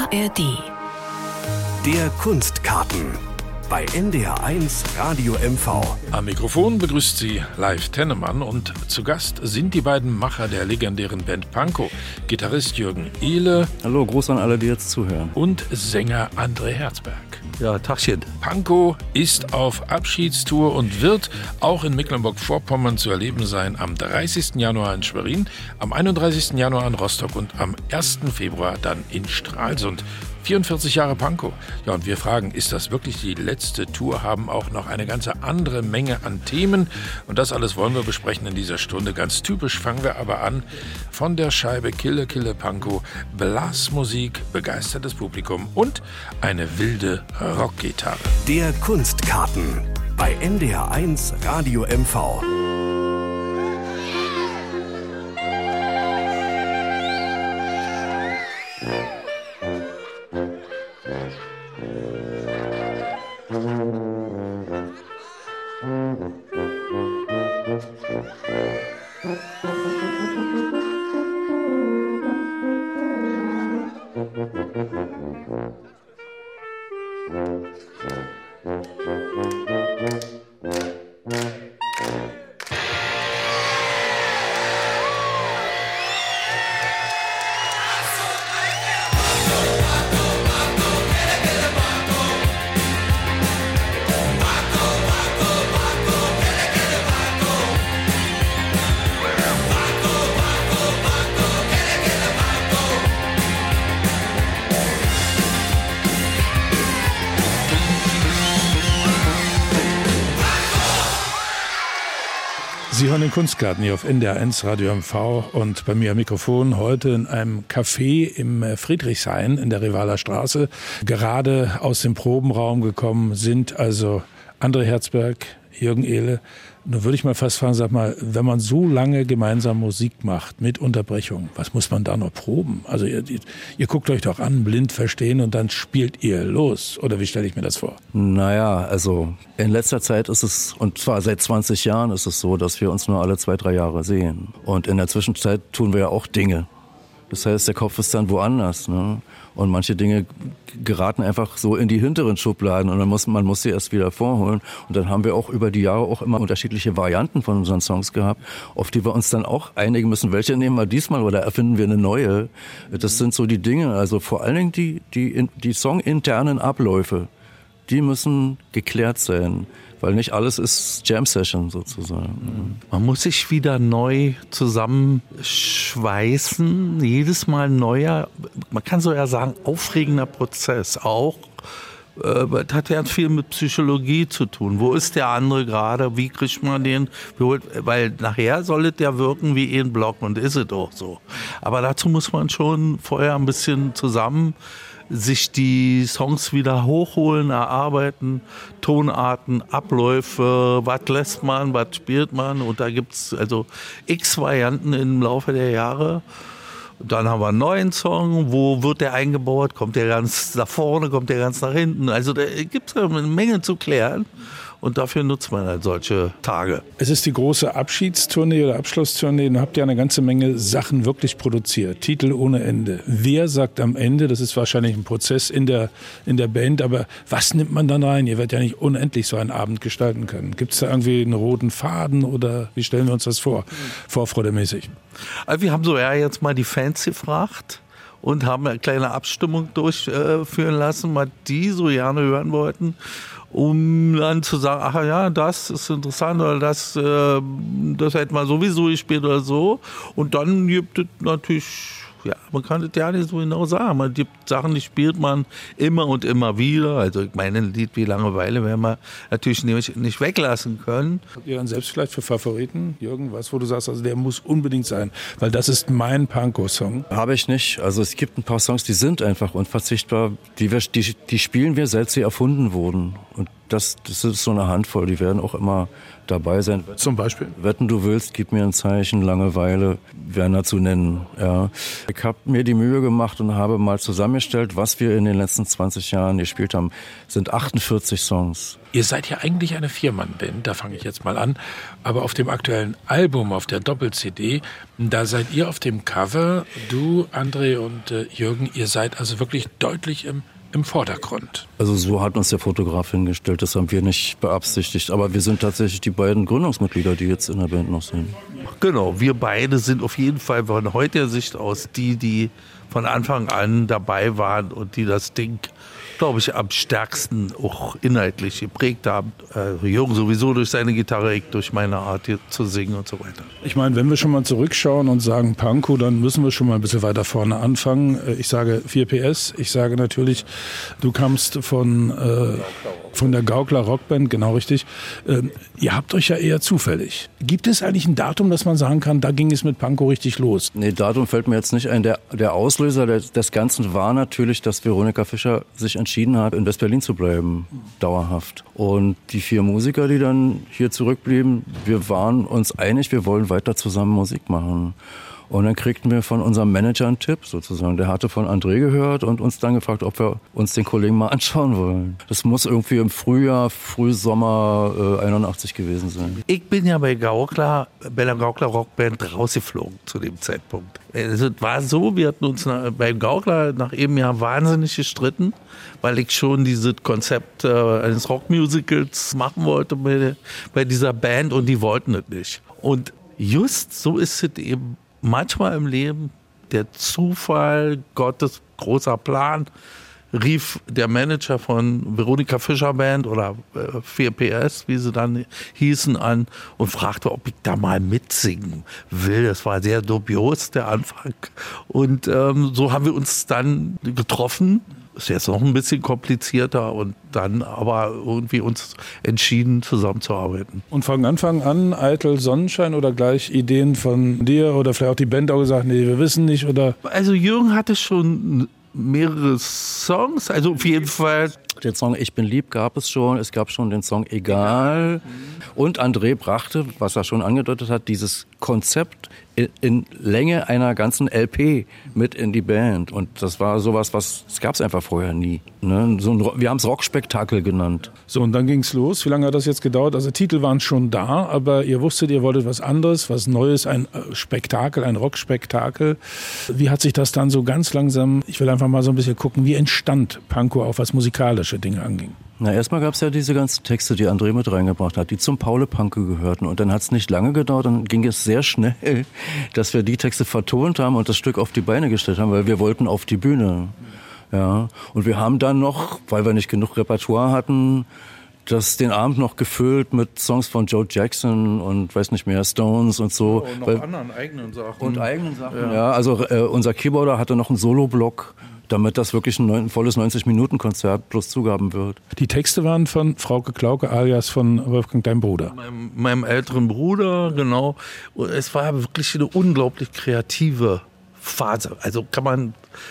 ARD. Der Kunstkarten bei NDR1 Radio MV. Am Mikrofon begrüßt sie Leif Tennemann und zu Gast sind die beiden Macher der legendären Band Pankow, Gitarrist Jürgen Ehle. Hallo, Gruß an alle, die jetzt zuhören. Und Sänger André Herzberg. Ja, Tagchen. Pankow ist auf Abschiedstour und wird auch in Mecklenburg-Vorpommern zu erleben sein am 30. Januar in Schwerin, am 31. Januar in Rostock und am 1. Februar dann in Stralsund. 44 Jahre Pankow. Ja, und wir fragen, ist das wirklich die letzte Tour? Haben auch noch eine ganze andere Menge an Themen. Und das alles wollen wir besprechen in dieser Stunde. Ganz typisch fangen wir aber an von der Scheibe Kille Kille Pankow. Blasmusik, begeistertes Publikum und eine wilde Rockgitarre. Der Kunstkarten bei NDR1 Radio MV. Sie hören den Kunstgarten hier auf NDR1 Radio MV und bei mir am Mikrofon heute in einem Café im Friedrichshain in der Rivaler Straße. Gerade aus dem Probenraum gekommen sind also André Herzberg, Jürgen Ehle. Nun würde ich mal fast fragen, sag mal, wenn man so lange gemeinsam Musik macht, mit Unterbrechung, was muss man da noch proben? Also ihr guckt euch doch an, blind verstehen und dann spielt ihr los. Oder wie stelle ich mir das vor? Naja, also in letzter Zeit ist es, und zwar seit 20 Jahren ist es so, dass wir uns nur alle 2-3 Jahre sehen. Und in der Zwischenzeit tun wir ja auch Dinge. Das heißt, der Kopf ist dann woanders, ne? Und manche Dinge geraten einfach so in die hinteren Schubladen und man muss sie erst wieder vorholen. Und dann haben wir auch über die Jahre auch immer unterschiedliche Varianten von unseren Songs gehabt, auf die wir uns dann auch einigen müssen. Welche nehmen wir diesmal oder erfinden wir eine neue? Das sind so die Dinge, also vor allen Dingen die songinternen Abläufe, die müssen geklärt sein. Weil nicht alles ist Jam-Session sozusagen. Man muss sich wieder neu zusammenschweißen, jedes Mal neuer, man kann so ja sagen, aufregender Prozess. Auch das hat ja viel mit Psychologie zu tun. Wo ist der andere gerade? Wie kriegt man den? Weil nachher soll es ja wirken wie ein Block und ist es auch so. Aber dazu muss man schon vorher ein bisschen zusammen sich die Songs wieder hochholen, erarbeiten, Tonarten, Abläufe, was lässt man, was spielt man. Und da gibt's also x Varianten im Laufe der Jahre. Dann haben wir einen neuen Song, wo wird der eingebaut, kommt der ganz nach vorne, kommt der ganz nach hinten. Also da gibt's eine Menge zu klären. Und dafür nutzt man halt solche Tage. Es ist die große Abschiedstournee oder Abschlusstournee. Ihr habt ja eine ganze Menge Sachen wirklich produziert. Titel ohne Ende. Wer sagt am Ende, das ist wahrscheinlich ein Prozess in der Band, aber was nimmt man dann rein? Ihr werdet ja nicht unendlich so einen Abend gestalten können. Gibt es da irgendwie einen roten Faden oder wie stellen wir uns das vor? Vorfreudemäßig. Also wir haben so ja jetzt mal die Fans gefragt und haben eine kleine Abstimmung durchführen lassen, was die so gerne hören wollten. Um dann zu sagen, ach ja, das ist interessant oder das hätten wir sowieso gespielt oder so. Und dann gibt es natürlich, ja, man kann das ja nicht so genau sagen. Man gibt Sachen, die spielt man immer und immer wieder. Also ich meine, ein Lied wie Langeweile werden wir natürlich nicht weglassen können. Habt ihr dann selbst vielleicht für Favoriten, Jürgen, was, wo du sagst, also der muss unbedingt sein, weil das ist mein Pankow-Song? Habe ich nicht. Also es gibt ein paar Songs, die sind einfach unverzichtbar. Die spielen wir, seit sie erfunden wurden. Und das ist so eine Handvoll, die werden auch immer dabei sein. Zum Beispiel? Wetten, du willst, gib mir ein Zeichen, Langeweile, Werner zu nennen. Ja. Ich habe mir die Mühe gemacht und habe mal zusammengestellt, was wir in den letzten 20 Jahren gespielt haben. Das sind 48 Songs. Ihr seid ja eigentlich eine Viermann-Band, da fange ich jetzt mal an. Aber auf dem aktuellen Album, auf der Doppel-CD, da seid ihr auf dem Cover, du, André und Jürgen, ihr seid also wirklich deutlich im Vordergrund. Also so hat uns der Fotograf hingestellt, das haben wir nicht beabsichtigt. Aber wir sind tatsächlich die beiden Gründungsmitglieder, die jetzt in der Band noch sind. Genau, wir beide sind auf jeden Fall von heutiger Sicht aus die von Anfang an dabei waren und die das Ding, glaube ich, am stärksten auch inhaltlich geprägt haben. Jürgen sowieso durch seine Gitarre, ich durch meine Art hier zu singen und so weiter. Ich meine, wenn wir schon mal zurückschauen und sagen Pankow, dann müssen wir schon mal ein bisschen weiter vorne anfangen. Ich sage 4PS, ich sage natürlich, du kamst von der Gaukler Rockband, genau richtig. Ihr habt euch ja eher zufällig. Gibt es eigentlich ein Datum, dass man sagen kann, da ging es mit Pankow richtig los? Nee, Datum fällt mir jetzt nicht ein. Der Auslöser des Ganzen war natürlich, dass Veronika Fischer sich entschieden hat, in West-Berlin zu bleiben, dauerhaft. Und die 4 Musiker, die dann hier zurückblieben, wir waren uns einig, wir wollen weiter zusammen Musik machen. Und dann kriegten wir von unserem Manager einen Tipp sozusagen. Der hatte von André gehört und uns dann gefragt, ob wir uns den Kollegen mal anschauen wollen. Das muss irgendwie im Frühsommer 81 gewesen sein. Ich bin ja bei der Gaukler Rockband rausgeflogen zu dem Zeitpunkt. Es war so, wir hatten uns beim Gaukler nach eben Jahr wahnsinnig gestritten, weil ich schon dieses Konzept eines Rockmusicals machen wollte bei dieser Band und die wollten es nicht. Und just so ist es eben manchmal im Leben, der Zufall, Gottes großer Plan, rief der Manager von Veronika Fischer Band oder 4PS, wie sie dann hießen, an und fragte, ob ich da mal mitsingen will. Das war sehr dubios, der Anfang. Und so haben wir uns dann getroffen. Ist jetzt noch ein bisschen komplizierter und dann aber irgendwie uns entschieden, zusammenzuarbeiten. Und von Anfang an eitel Sonnenschein oder gleich Ideen von dir oder vielleicht auch die Band auch gesagt, nee, wir wissen nicht oder? Also Jürgen hatte schon mehrere Songs, also auf jeden Fall. Den Song Ich bin lieb gab es schon, es gab schon den Song Egal. Und André brachte, was er schon angedeutet hat, dieses Konzept in Länge einer ganzen LP mit in die Band. Und das war sowas, das gab es einfach vorher nie. Ne? Wir haben es Rockspektakel genannt. So, und dann ging's los. Wie lange hat das jetzt gedauert? Also Titel waren schon da, aber ihr wusstet, ihr wolltet was anderes, was Neues, ein Spektakel, ein Rockspektakel. Wie hat sich das dann so ganz langsam, ich will einfach mal so ein bisschen gucken, wie entstand Pankow auch, was musikalische Dinge anging? Na, erstmal gab es ja diese ganzen Texte, die André mit reingebracht hat, die zum Paule Pankow gehörten. Und dann hat es nicht lange gedauert, dann ging es sehr schnell, dass wir die Texte vertont haben und das Stück auf die Beine gestellt haben, weil wir wollten auf die Bühne. Ja. Und wir haben dann noch, weil wir nicht genug Repertoire hatten, den Abend noch gefüllt mit Songs von Joe Jackson und weiß nicht mehr, Stones und so. Und noch anderen eigenen Sachen. Und eigenen Sachen, ja. Also unser Keyboarder hatte noch einen Solo-Block, damit das wirklich ein volles 90-Minuten-Konzert plus Zugaben wird. Die Texte waren von Frauke Klauke alias von Wolfgang, deinem Bruder. Meinem älteren Bruder, genau. Und es war wirklich eine unglaublich kreative Phase. Also kann man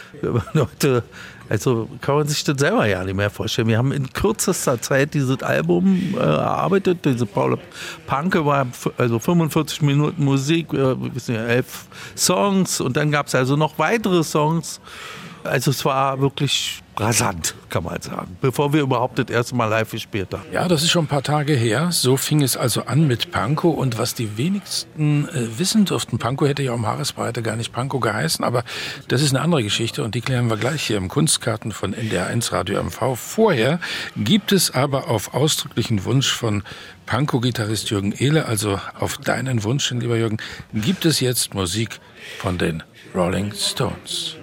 sich das selber ja nicht mehr vorstellen. Wir haben in kürzester Zeit dieses Album erarbeitet. Diese Paule Pankow war also 45 Minuten Musik, 11 Songs und dann gab es also noch weitere Songs. Also es war wirklich rasant, kann man sagen, bevor wir überhaupt das erste Mal live gespielt haben. Ja, das ist schon ein paar Tage her. So fing es also an mit Pankow. Und was die wenigsten wissen durften, Pankow hätte ja um Haaresbreite gar nicht Pankow geheißen, aber das ist eine andere Geschichte und die klären wir gleich hier im Kunstkarten von NDR1 Radio MV. Vorher gibt es aber auf ausdrücklichen Wunsch von Pankow-Gitarrist Jürgen Ehle, also auf deinen Wunsch, lieber Jürgen, gibt es jetzt Musik von den Rolling Stones.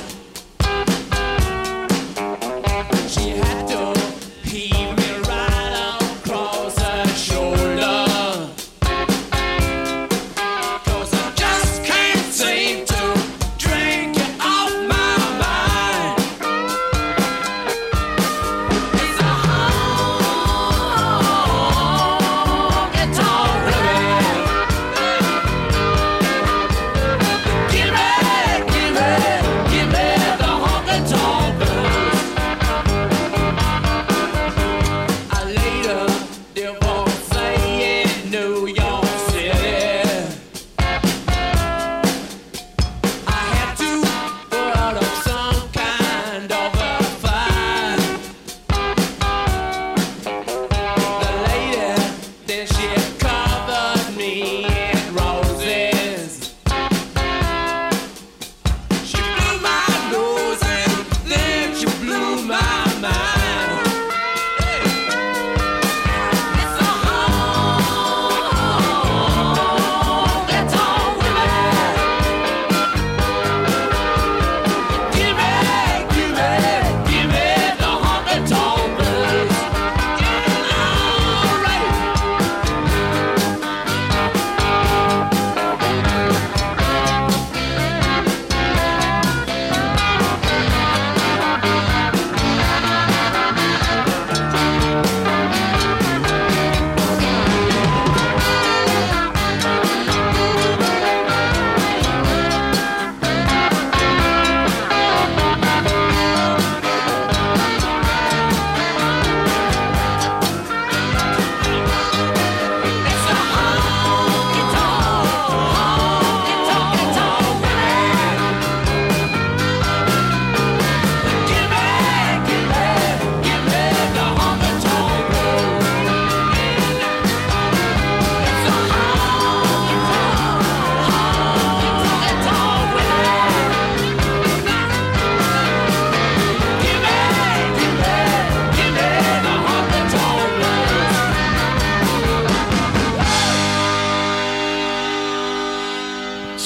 She had to heave me right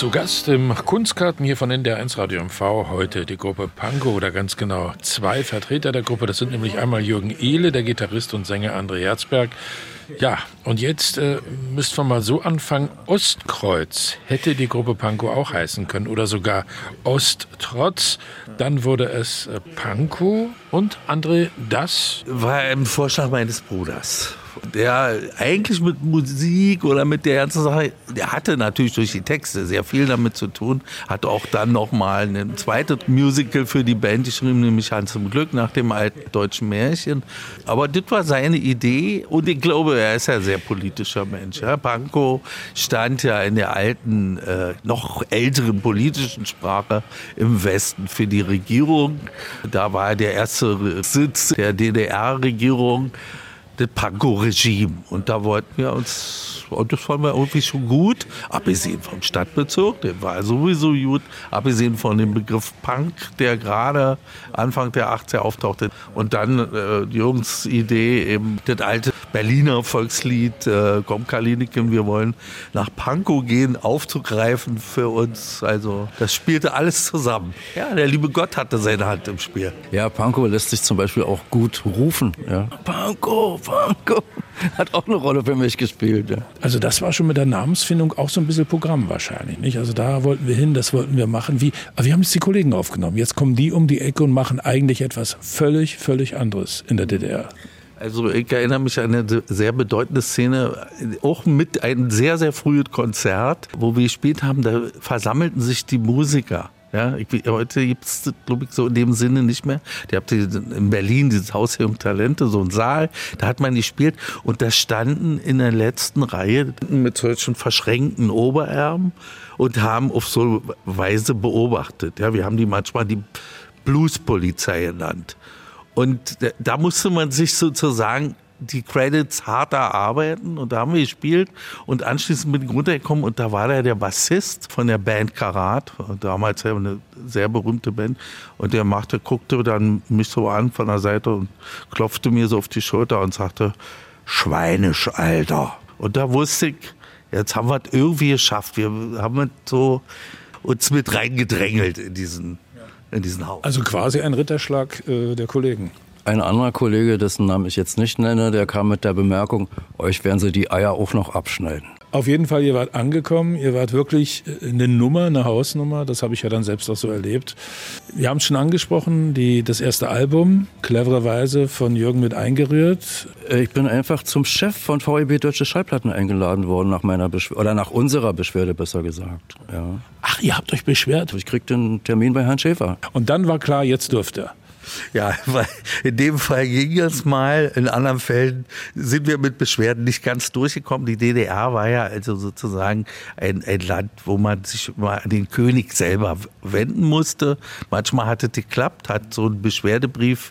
Zu Gast im Kunstkarten hier von NDR1 Radio MV heute die Gruppe Pankow oder ganz genau 2 Vertreter der Gruppe. Das sind nämlich einmal Jürgen Ehle, der Gitarrist und Sänger André Herzberg. Ja, und jetzt müssten wir mal so anfangen. Ostkreuz hätte die Gruppe Pankow auch heißen können oder sogar Osttrotz. Dann wurde es Pankow und André, das war ein Vorschlag meines Bruders. Der eigentlich mit Musik oder mit der ganzen Sache, der hatte natürlich durch die Texte sehr viel damit zu tun, hat auch dann nochmal ein zweites Musical für die Band geschrieben, nämlich Hans im Glück nach dem alten deutschen Märchen. Aber das war seine Idee und ich glaube, er ist ja ein sehr politischer Mensch. Ja. Pankow stand ja in der alten, noch älteren politischen Sprache im Westen für die Regierung. Da war der erste Sitz der DDR-Regierung das Pankow-Regime. Und da wollten wir uns, und das fanden wir irgendwie schon gut, abgesehen vom Stadtbezirk, der war sowieso gut, abgesehen von dem Begriff Punk, der gerade Anfang der 80er auftauchte. Und dann Jürgens Idee, eben das alte Berliner Volkslied, Komm Kaliniken, wir wollen nach Pankow gehen, aufzugreifen für uns. Also das spielte alles zusammen. Ja, der liebe Gott hatte seine Hand im Spiel. Ja, Pankow lässt sich zum Beispiel auch gut rufen. Ja. Pankow hat auch eine Rolle für mich gespielt. Ja. Also das war schon mit der Namensfindung auch so ein bisschen Programm wahrscheinlich, nicht? Also da wollten wir hin, das wollten wir machen. Aber wir haben jetzt die Kollegen aufgenommen. Jetzt kommen die um die Ecke und machen eigentlich etwas völlig anderes in der DDR. Also ich erinnere mich an eine sehr bedeutende Szene, auch mit einem sehr, sehr frühen Konzert, wo wir gespielt haben, da versammelten sich die Musiker. Ja, heute gibt es, glaube ich, so in dem Sinne nicht mehr. Ihr habt in Berlin dieses Haus der jungen Talente, so ein Saal, da hat man gespielt und da standen in der letzten Reihe mit solchen verschränkten Oberarmen und haben auf so Weise beobachtet. Ja, wir haben die manchmal die Bluespolizei genannt. Und da musste man sich sozusagen die Credits hart erarbeiten und da haben wir gespielt und anschließend bin ich runtergekommen und da war der Bassist von der Band Karat, damals eine sehr berühmte Band und der guckte dann mich so an von der Seite und klopfte mir so auf die Schulter und sagte, Schweinisch, Alter. Und da wusste ich, jetzt haben wir es irgendwie geschafft, wir haben so uns mit reingedrängelt in diesen Haus. Also quasi ein Ritterschlag der Kollegen. Ein anderer Kollege, dessen Namen ich jetzt nicht nenne, der kam mit der Bemerkung, euch werden sie die Eier auch noch abschneiden. Auf jeden Fall, ihr wart angekommen, ihr wart wirklich eine Nummer, eine Hausnummer, das habe ich ja dann selbst auch so erlebt. Wir haben es schon angesprochen, das erste Album, clevererweise von Jürgen mit eingerührt. Ich bin einfach zum Chef von VEB Deutsche Schallplatten eingeladen worden, nach unserer Beschwerde besser gesagt. Ja. Ach, ihr habt euch beschwert? Ich kriegte einen Termin bei Herrn Schäfer. Und dann war klar, jetzt dürft ihr. Ja, weil in dem Fall ging es mal, in anderen Fällen sind wir mit Beschwerden nicht ganz durchgekommen. Die DDR war ja also sozusagen ein Land, wo man sich mal an den König selber wenden musste. Manchmal hat es geklappt, hat so ein Beschwerdebrief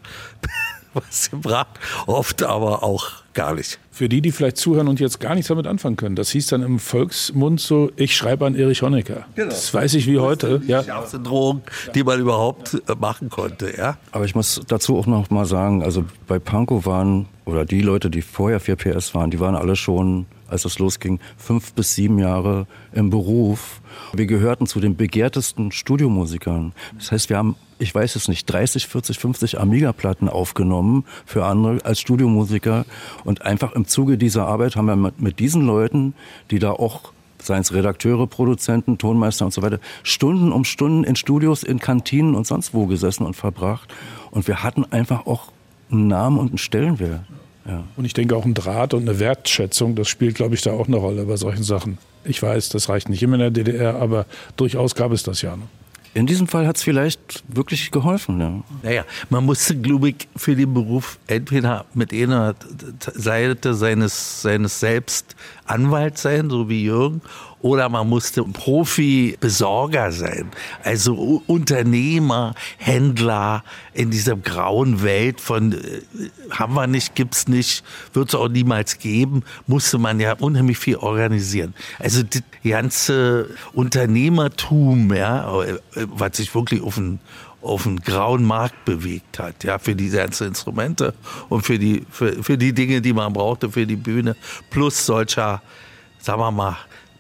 was gebracht, oft aber auch gar nicht. Für die vielleicht zuhören und jetzt gar nichts damit anfangen können, das hieß dann im Volksmund so, ich schreibe an Erich Honecker. Genau. Das weiß ich wie heute. Die schärfste Drohung, die man überhaupt machen konnte. Ja? Aber ich muss dazu auch noch mal sagen, also bei Pankow waren, oder die Leute, die vorher 4PS waren, die waren alle schon, als es losging, 5 bis 7 Jahre im Beruf. Wir gehörten zu den begehrtesten Studiomusikern. Das heißt, wir haben, ich weiß es nicht, 30, 40, 50 Amiga-Platten aufgenommen für andere als Studiomusiker. Und einfach im Zuge dieser Arbeit haben wir mit diesen Leuten, die da auch, seien es Redakteure, Produzenten, Tonmeister und so weiter, Stunden um Stunden in Studios, in Kantinen und sonst wo gesessen und verbracht. Und wir hatten einfach auch einen Namen und einen Stellenwert. Ja. Und ich denke auch ein Draht und eine Wertschätzung, das spielt, glaube ich, da auch eine Rolle bei solchen Sachen. Ich weiß, das reicht nicht immer in der DDR, aber durchaus gab es das ja. Ne? In diesem Fall hat es vielleicht wirklich geholfen. Ja. Naja, man musste, glaube ich, für den Beruf entweder mit einer Seite seines Selbst Anwalt sein, so wie Jürgen, oder man musste Profi-Besorger sein. Also Unternehmer, Händler in dieser grauen Welt von haben wir nicht, gibt's nicht, wird es auch niemals geben, musste man ja unheimlich viel organisieren. Also das ganze Unternehmertum, ja, was sich wirklich auf den grauen Markt bewegt hat, ja, für diese ganzen Instrumente und für die Dinge, die man brauchte für die Bühne, plus solcher, sagen wir mal,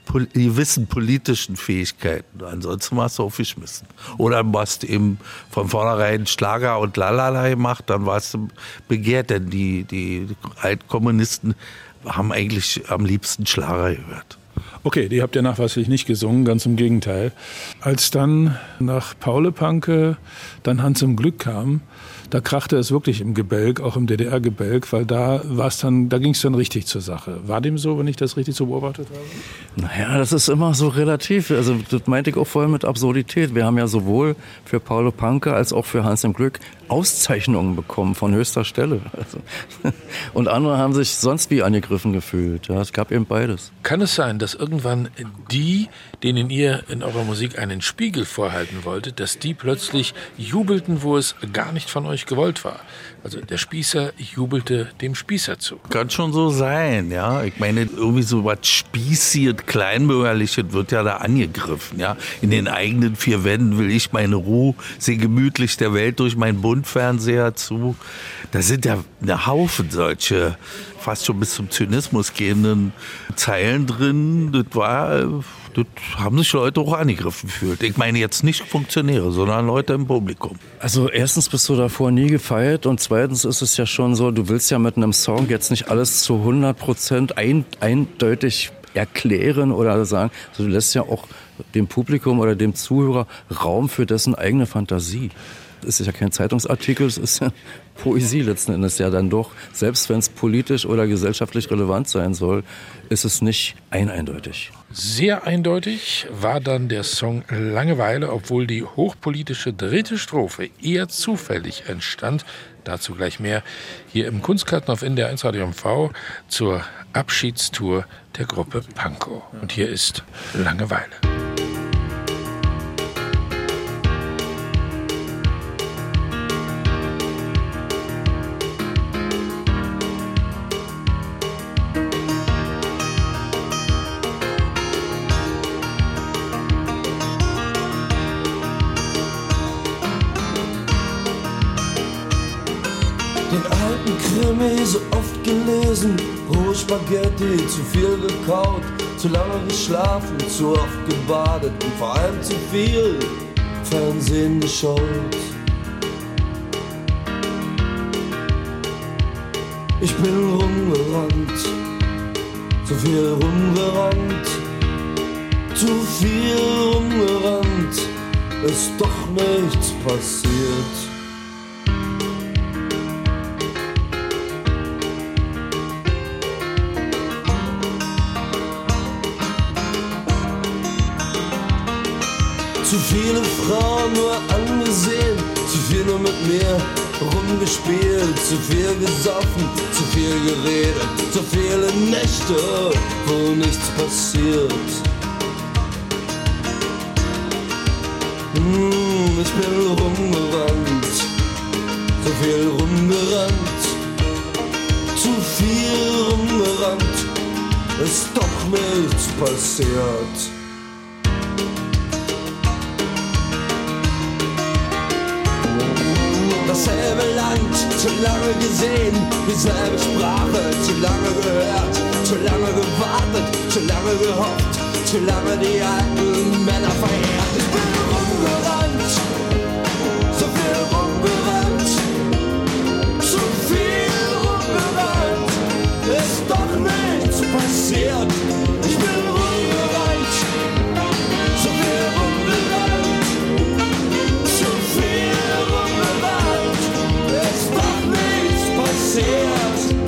gewissen politischen Fähigkeiten. Ansonsten warst du aufgeschmissen. Oder du hast eben von vornherein Schlager und Lalala gemacht, dann warst du begehrt, denn die Altkommunisten haben eigentlich am liebsten Schlager gehört. Okay, die habt ihr nachweislich nicht gesungen, ganz im Gegenteil. Als dann nach Paule Panke dann Hans im Glück kam, da krachte es wirklich im Gebälk, auch im DDR-Gebälk, weil da ging es dann richtig zur Sache. War dem so, wenn ich das richtig so beobachtet habe? Naja, das ist immer so relativ. Also das meinte ich auch vorher mit Absurdität. Wir haben ja sowohl für Paule Panke als auch für Hans im Glück Auszeichnungen bekommen von höchster Stelle. Also, und andere haben sich sonst wie angegriffen gefühlt. Ja, es gab eben beides. Kann es sein, dass irgendwann die, denen ihr in eurer Musik einen Spiegel vorhalten wolltet, dass die plötzlich jubelten, wo es gar nicht von euch gewollt war? Also der Spießer jubelte dem Spießer zu. Kann schon so sein, ja. Ich meine, irgendwie so was Spießiges, Kleinbürgerliches wird ja da angegriffen, ja. In den eigenen vier Wänden will ich meine Ruhe, sehe gemütlich der Welt durch meinen Buntfernseher zu. Da sind ja ein Haufen solche fast schon bis zum Zynismus gehenden Zeilen drin. Das haben sich Leute auch angegriffen gefühlt. Ich meine jetzt nicht Funktionäre, sondern Leute im Publikum. Also erstens bist du davor nie gefeiert und zweitens ist es ja schon so, du willst ja mit einem Song jetzt nicht alles zu 100% eindeutig erklären oder sagen. Also du lässt ja auch dem Publikum oder dem Zuhörer Raum für dessen eigene Fantasie. Es ist ja kein Zeitungsartikel, es ist ja Poesie letzten Endes ja dann doch. Selbst wenn es politisch oder gesellschaftlich relevant sein soll, ist es nicht eindeutig. Sehr eindeutig war dann der Song Langeweile, obwohl die hochpolitische dritte Strophe eher zufällig entstand. Dazu gleich mehr hier im Kunstkarten auf NDR 1 Radio MV zur Abschiedstour der Gruppe Pankow. Und hier ist Langeweile. Krimi so oft gelesen, rohe Spaghetti, zu viel gekaut, zu lange geschlafen, zu oft gebadet und vor allem zu viel Fernsehen geschaut. Ich bin rumgerannt, zu viel rumgerannt, zu viel rumgerannt, ist doch nichts passiert. Zu viele Frauen nur angesehen, zu viel nur mit mir rumgespielt, zu viel gesoffen, zu viel geredet, zu viele Nächte, wo nichts passiert. Ich bin rumgerannt, zu viel rumgerannt, zu viel rumgerannt, ist doch nichts passiert. Dasselbe Land, zu lange gesehen, dieselbe Sprache, zu lange gehört, zu lange gewartet, zu lange gehofft, zu lange die alten Männer verehrt. Ich bin rumgerannt, so viel rumgerannt, zu viel rumgerannt, ist doch nichts passiert. Ich bin rumgerannt, so viel rumgerannt, zu viel rumgerannt, ist doch nichts passiert.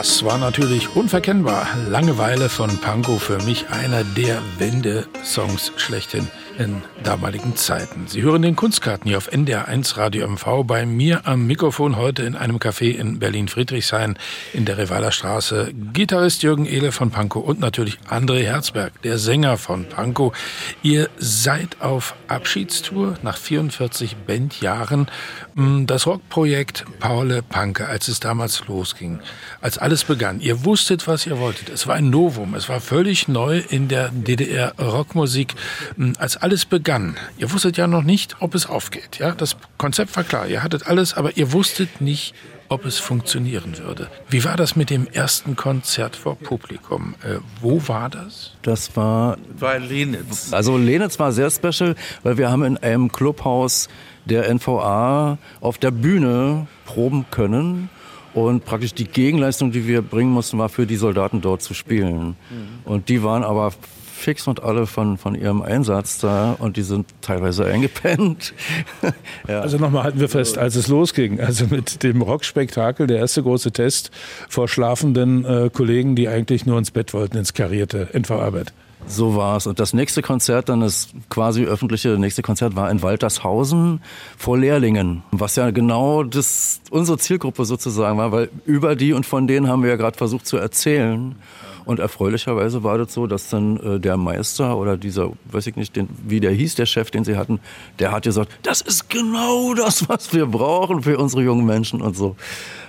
Das war natürlich unverkennbar. Langeweile von Pankow, für mich einer der Wende-Songs schlechthin in damaligen Zeiten. Sie hören den Kunstkarten hier auf NDR 1 Radio MV. Bei mir am Mikrofon heute in einem Café in Berlin-Friedrichshain in der Revaler Straße Gitarrist Jürgen Ehle von Pankow und natürlich André Herzberg, der Sänger von Pankow. Ihr seid auf Abschiedstour nach 44 Bandjahren. Das Rockprojekt Paule Panke, als es damals losging, als alles begann. Ihr wusstet, was ihr wolltet. Es war ein Novum. Es war völlig neu in der DDR-Rockmusik. Als alles begann, ihr wusstet ja noch nicht, ob es aufgeht. Ja, das Konzept war klar. Ihr hattet alles, aber ihr wusstet nicht, ob es funktionieren würde. Wie war das mit dem ersten Konzert vor Publikum? Wo war das? Das war in Lenitz. Also Lenitz war sehr special, weil wir haben in einem Clubhaus der NVA auf der Bühne proben können. Und praktisch die Gegenleistung, die wir bringen mussten, war für die Soldaten dort zu spielen. Und die waren aber fix und alle von ihrem Einsatz da und die sind teilweise eingepennt. Ja. Also nochmal halten wir fest, als es losging, also mit dem Rockspektakel, der erste große Test vor schlafenden Kollegen, die eigentlich nur ins Bett wollten, ins karierte NVA-Bett. So war's. Und das nächste Konzert, dann das quasi öffentliche nächste Konzert war in Waltershausen vor Lehrlingen, was ja genau unsere Zielgruppe sozusagen war, weil über die und von denen haben wir ja gerade versucht zu erzählen. Und erfreulicherweise war das so, dass dann der Meister oder dieser, weiß ich nicht, wie der hieß, der Chef, den sie hatten, der hat gesagt, das ist genau das, was wir brauchen für unsere jungen Menschen und so.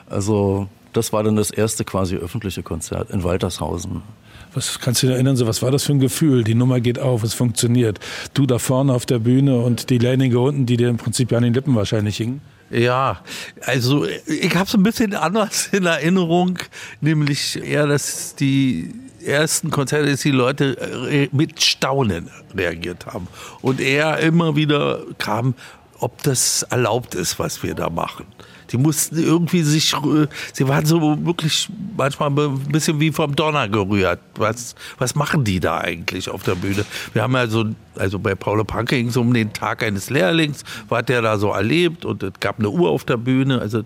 Also das war dann das erste quasi öffentliche Konzert in Waltershausen. Was kannst du dir erinnern, was war das für ein Gefühl? Die Nummer geht auf, es funktioniert. Du da vorne auf der Bühne und die Lehrlinge unten, die dir im Prinzip an den Lippen wahrscheinlich hingen? Ja, also ich habe es ein bisschen anders in Erinnerung, nämlich eher, dass die ersten Konzerte, dass die Leute mit Staunen reagiert haben. Und eher immer wieder kam, ob das erlaubt ist, was wir da machen. Die mussten irgendwie sie waren so wirklich manchmal ein bisschen wie vom Donner gerührt. Was machen die da eigentlich auf der Bühne? Wir haben also bei Paule Panke ging es um den Tag eines Lehrlings, was der da so erlebt und es gab eine Uhr auf der Bühne, also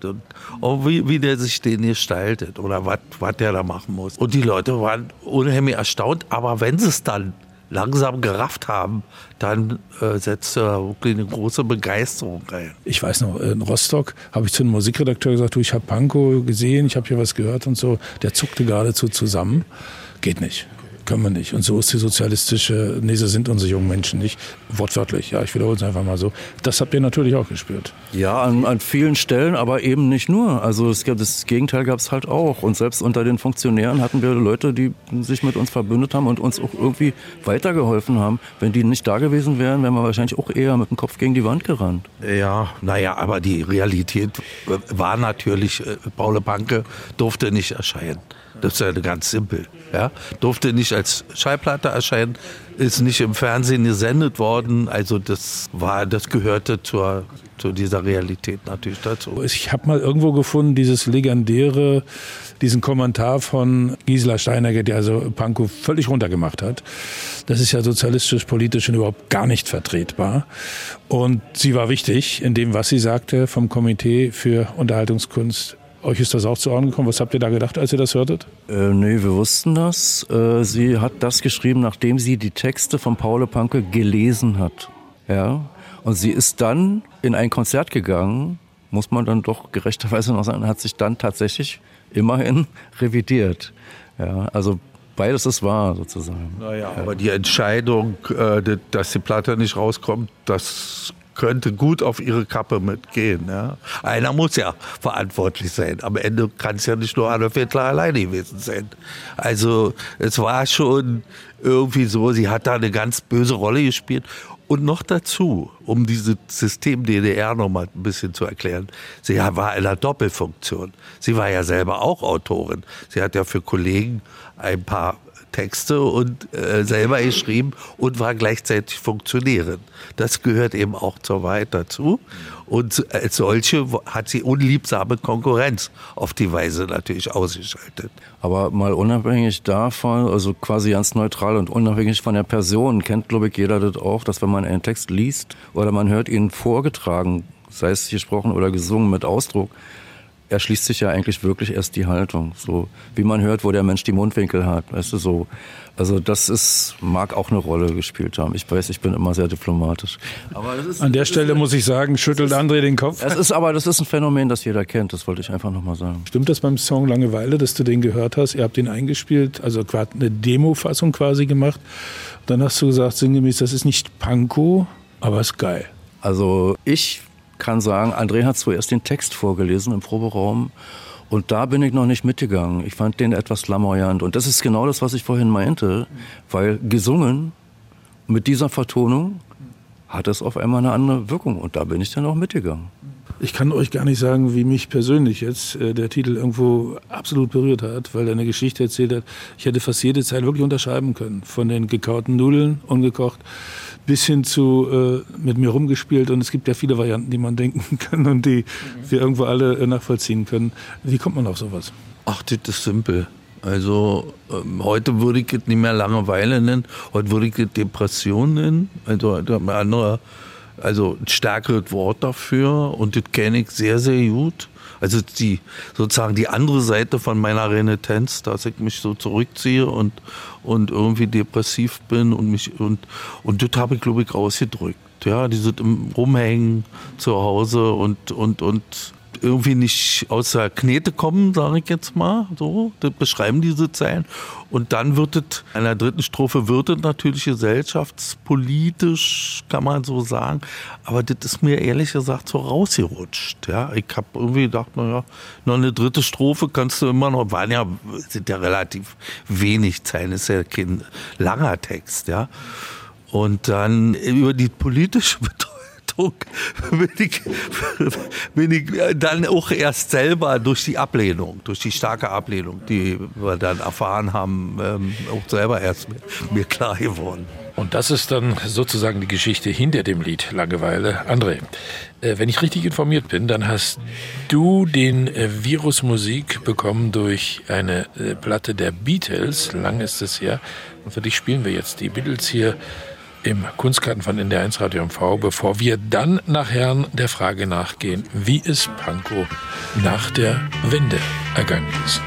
wie der sich den gestaltet oder was der da machen muss. Und die Leute waren unheimlich erstaunt, aber wenn sie es dann langsam gerafft haben, dann setzt wirklich eine große Begeisterung rein. Ich weiß noch, in Rostock habe ich zu einem Musikredakteur gesagt, ich habe Pankow gesehen, ich habe hier was gehört und so. Der zuckte geradezu zusammen. Geht nicht. Können wir nicht. Und so ist die sozialistische, so sind unsere jungen Menschen nicht. Wortwörtlich, ja, ich wiederhole es einfach mal so. Das habt ihr natürlich auch gespürt. Ja, an vielen Stellen, aber eben nicht nur. Also das Gegenteil gab es halt auch. Und selbst unter den Funktionären hatten wir Leute, die sich mit uns verbündet haben und uns auch irgendwie weitergeholfen haben. Wenn die nicht da gewesen wären, wären wir wahrscheinlich auch eher mit dem Kopf gegen die Wand gerannt. Ja, aber die Realität war natürlich, Paule Panke durfte nicht erscheinen. Das ist ja ganz simpel. Ja? Durfte nicht als Schallplatte erscheinen, ist nicht im Fernsehen gesendet worden. Also das gehörte zu dieser Realität natürlich dazu. Ich habe mal irgendwo gefunden, diesen Kommentar von Gisela Steinegger, die also Pankow völlig runtergemacht hat. Das ist ja sozialistisch, politisch und überhaupt gar nicht vertretbar. Und sie war wichtig in dem, was sie sagte vom Komitee für Unterhaltungskunst. Euch ist das auch zu Ohren gekommen. Was habt ihr da gedacht, als ihr das hörtet? Nee, wir wussten das. Sie hat das geschrieben, nachdem sie die Texte von Paule Panke gelesen hat. Ja. Und sie ist dann in ein Konzert gegangen, muss man dann doch gerechterweise noch sagen, hat sich dann tatsächlich immerhin revidiert. Ja, also beides ist wahr sozusagen. Naja, aber die Entscheidung, dass die Platte nicht rauskommt, das könnte gut auf ihre Kappe mitgehen. Ja. Einer muss ja verantwortlich sein. Am Ende kann es ja nicht nur Adolf Hitler alleine gewesen sein. Also es war schon irgendwie so, sie hat da eine ganz böse Rolle gespielt. Und noch dazu, um dieses System DDR noch mal ein bisschen zu erklären, sie war in einer Doppelfunktion. Sie war ja selber auch Autorin. Sie hat ja für Kollegen ein paar Texte und selber geschrieben und war gleichzeitig Funktionärin. Das gehört eben auch zur Wahrheit dazu. Und als solche hat sie unliebsame Konkurrenz auf die Weise natürlich ausgeschaltet. Aber mal unabhängig davon, also quasi ganz neutral und unabhängig von der Person, kennt, glaube ich, jeder das auch, dass wenn man einen Text liest oder man hört ihn vorgetragen, sei es gesprochen oder gesungen mit Ausdruck, erschließt sich ja eigentlich wirklich erst die Haltung. So wie man hört, wo der Mensch die Mundwinkel hat, weißt du, so. Also das mag auch eine Rolle gespielt haben. Ich weiß, ich bin immer sehr diplomatisch. Aber an der Stelle muss ich sagen, schüttelt André den Kopf. Das ist ein Phänomen, das jeder kennt. Das wollte ich einfach nochmal sagen. Stimmt das beim Song Langeweile, dass du den gehört hast? Ihr habt den eingespielt, also eine Demo-Fassung quasi gemacht. Dann hast du gesagt, sinngemäß, das ist nicht Pankow, aber ist geil. Also ich kann sagen, André hat zuerst den Text vorgelesen im Proberaum. Und da bin ich noch nicht mitgegangen. Ich fand den etwas lamoyant. Und das ist genau das, was ich vorhin meinte. Weil gesungen mit dieser Vertonung hat es auf einmal eine andere Wirkung. Und da bin ich dann auch mitgegangen. Ich kann euch gar nicht sagen, wie mich persönlich jetzt der Titel irgendwo absolut berührt hat, weil er eine Geschichte erzählt hat. Ich hätte fast jede Zeit wirklich unterschreiben können. Von den gekauten Nudeln, ungekocht, bis hin zu mit mir rumgespielt. Und es gibt ja viele Varianten, die man denken kann und die wir irgendwo alle nachvollziehen können. Wie kommt man auf sowas? Ach, das ist simpel. Also heute würde ich es nicht mehr Langeweile nennen, heute würde ich es Depression nennen. Also ein stärkeres Wort dafür und das kenne ich sehr, sehr gut. Also sozusagen die andere Seite von meiner Renitenz, dass ich mich so zurückziehe und irgendwie depressiv bin und das habe ich, glaube ich, rausgedrückt. Ja, dieses Rumhängen zu Hause und irgendwie nicht aus der Knete kommen, sage ich jetzt mal, so, das beschreiben diese Zeilen. Und dann wird es, in der dritten Strophe wird es natürlich gesellschaftspolitisch, kann man so sagen, aber das ist mir ehrlich gesagt so rausgerutscht, ja. Ich habe irgendwie gedacht, naja, noch eine dritte Strophe kannst du immer noch, sind ja relativ wenig Zeilen, ist ja kein langer Text, ja. Und dann über die politische Bedeutung bin ich dann auch erst selber durch die starke Ablehnung, die wir dann erfahren haben, auch selber erst mir klar geworden. Und das ist dann sozusagen die Geschichte hinter dem Lied Langeweile. André, wenn ich richtig informiert bin, dann hast du den Virus Musik bekommen durch eine Platte der Beatles. Lang ist es her. Und für dich spielen wir jetzt die Beatles hier im Kunstkarten von NDR 1 Radio MV, bevor wir dann nachher der Frage nachgehen, wie es Pankow nach der Wende ergangen ist.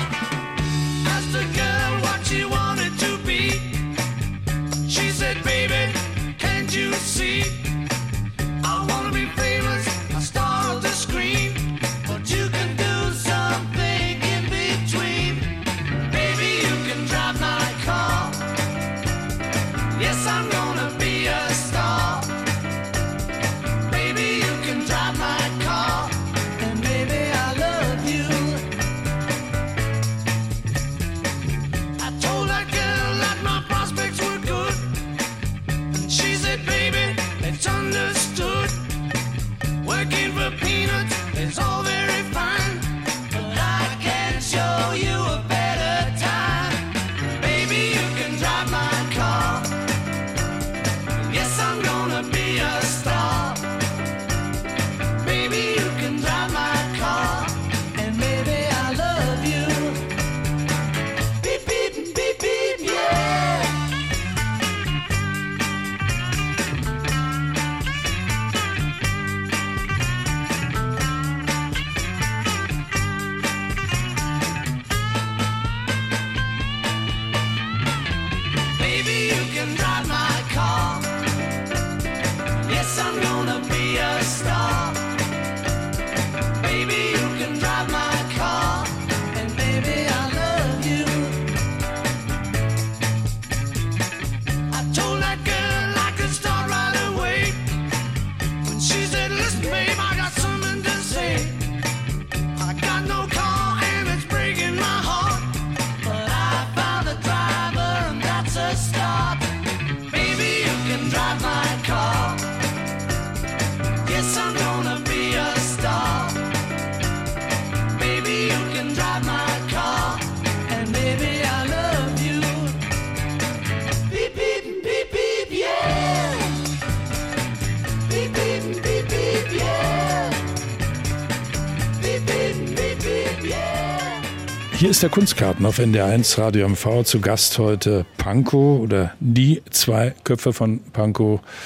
Hier ist der Kunstkarten auf NDR 1 Radio MV. Zu Gast heute Pankow oder die zwei Köpfe von Pankow.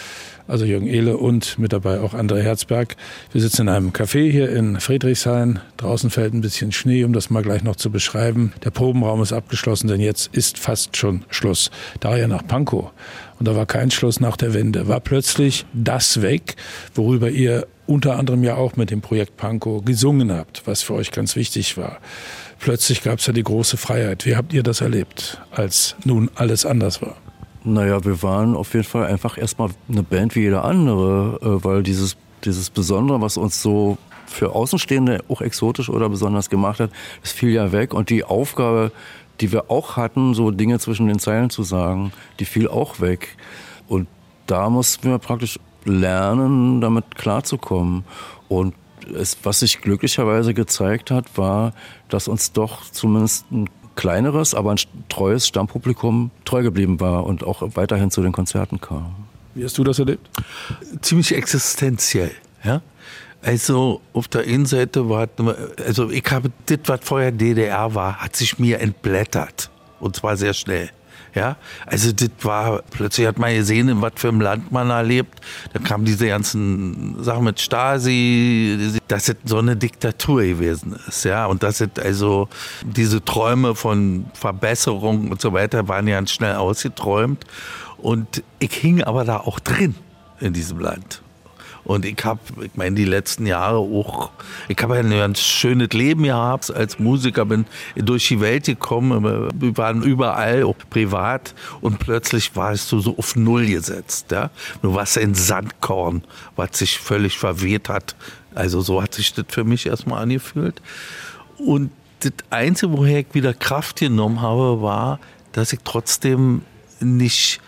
also Jürgen Ehle und mit dabei auch André Herzberg. Wir sitzen in einem Café hier in Friedrichshain. Draußen fällt ein bisschen Schnee, um das mal gleich noch zu beschreiben. Der Probenraum ist abgeschlossen, denn jetzt ist fast schon Schluss. Daher nach Pankow. Und da war kein Schluss nach der Wende. War plötzlich das weg, worüber ihr unter anderem ja auch mit dem Projekt Pankow gesungen habt, was für euch ganz wichtig war. Plötzlich gab es ja die große Freiheit. Wie habt ihr das erlebt, als nun alles anders war? Naja, wir waren auf jeden Fall einfach erstmal eine Band wie jeder andere, weil dieses Besondere, was uns so für Außenstehende auch exotisch oder besonders gemacht hat, das fiel ja weg. Und die Aufgabe, die wir auch hatten, so Dinge zwischen den Zeilen zu sagen, die fiel auch weg. Und da mussten wir praktisch lernen, damit klarzukommen. Und was sich glücklicherweise gezeigt hat, war, dass uns doch zumindest ein kleineres, aber ein treues Stammpublikum treu geblieben war und auch weiterhin zu den Konzerten kam. Wie hast du das erlebt? Ziemlich existenziell, ja. Also auf der einen Seite war, also ich habe das, was vorher DDR war, hat sich mir entblättert. Und zwar sehr schnell. Ja, also das war, plötzlich hat man gesehen, in was für einem Land man erlebt. Da kamen diese ganzen Sachen mit Stasi, dass es so eine Diktatur gewesen ist. Ja, und dass es also diese Träume von Verbesserung und so weiter waren ja ganz schnell ausgeträumt. Und ich hing aber da auch drin in diesem Land. Und ich meine, die letzten Jahre auch, ich habe ein ganz schönes Leben gehabt als Musiker, bin durch die Welt gekommen, wir waren überall, auch privat, und plötzlich warst du so auf Null gesetzt. Ja? Du warst ein Sandkorn, was sich völlig verweht hat. Also so hat sich das für mich erstmal angefühlt. Und das Einzige, woher ich wieder Kraft genommen habe, war, dass ich trotzdem nicht